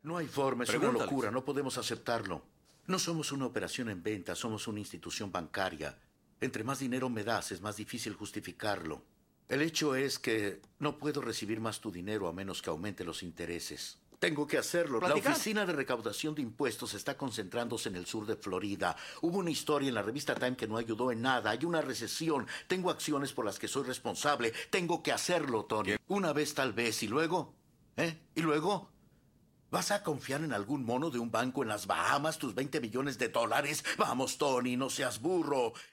No hay forma, es una Pregúntales. locura, no podemos aceptarlo. No somos una operación en venta, somos una institución bancaria. Entre más dinero me das, es más difícil justificarlo. El hecho es que no puedo recibir más tu dinero a menos que aumente los intereses. Tengo que hacerlo. La Platicar. oficina de recaudación de impuestos está concentrándose en el sur de Florida. Hubo una historia en la revista Time que no ayudó en nada. Hay una recesión. Tengo acciones por las que soy responsable. Tengo que hacerlo, Tony. ¿Qué? Una vez tal vez. ¿Y luego? ¿Eh? ¿Y luego? ¿Vas a confiar en algún mono de un banco en las Bahamas tus $20 millones? Vamos, Tony, no seas burro.